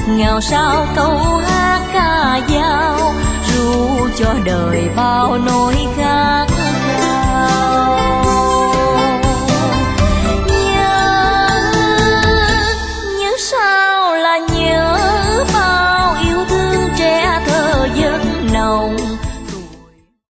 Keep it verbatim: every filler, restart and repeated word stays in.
ngào sao câu hát ca dao ru cho đời bao nỗi khát.